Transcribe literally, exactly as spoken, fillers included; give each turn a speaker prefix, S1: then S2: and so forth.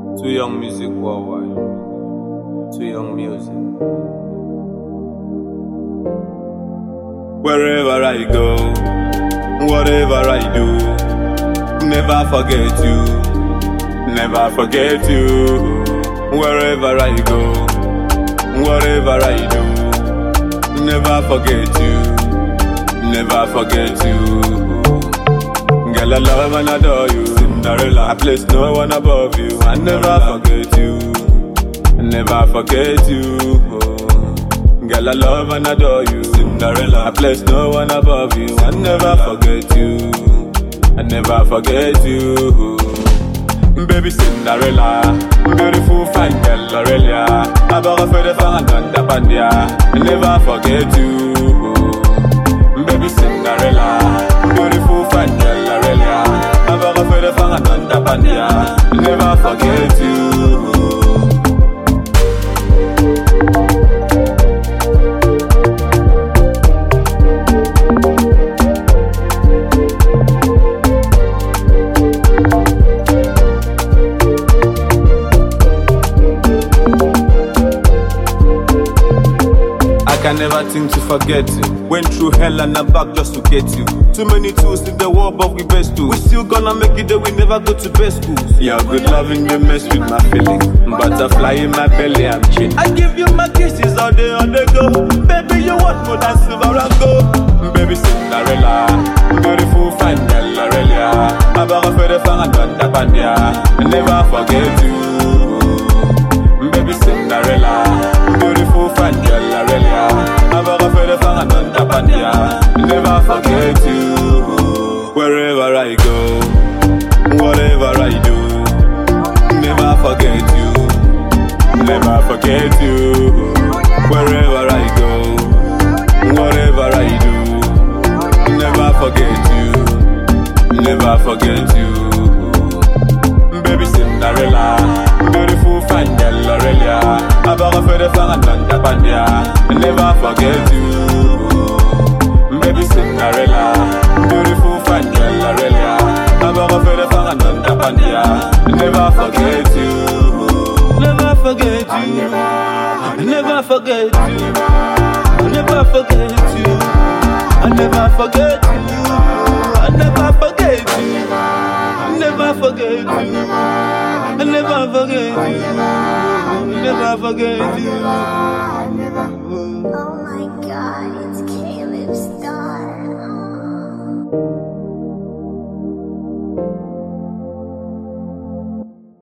S1: Too young music worldwide. Too young music. Wherever I go, whatever I do, never forget you, never forget you. Wherever I go, whatever I do, never forget you, never forget you. Girl, I love and adore you, Cinderella. I place no one above you. I never forget you, never forget you. Girl, I love and adore you, Cinderella. I place no one above you. I never forget you, I never forget you. Baby Cinderella, beautiful fine girl Aurelia. I borrow for the fun and the bandia. I never forget you. Baby Cinderella, beautiful fine girl Aurelia. I borrow for the fun and the bandia. I never forget you. I can never think to forget you. Went through hell and back just to get you. Too many tools in the world, but we best too. We still gonna make it, though we never go to best schools. Your good loving, they mess with my feelings. Butterfly in my belly, I'm chilling. I give you my kisses all day on the go. Baby, you want more than silver and gold. Baby Cinderella, beautiful fine girl Aurelia. I borrow for the fun and done the bandia. I never forget you. Baby Cinderella, beautiful fine girl Aurelia. I borrow for the fun and done the bandia. I never forget you. Wherever I go, whatever I do, never forget you, never forget you. Wherever I go, whatever I do, never forget you, never forget you. Baby Cinderella, beautiful fine girl Aurelia. I borrow for the fun and done the bandia. I never forget you. Baby Cinderella, beautiful fine girl Aurelia. I borrow for the fun and done the bandia. I never forget you, never forget you, I never forget you, I never forget you, I never forget you, I never forget you, I never forget you, I never forget you, I never forget you.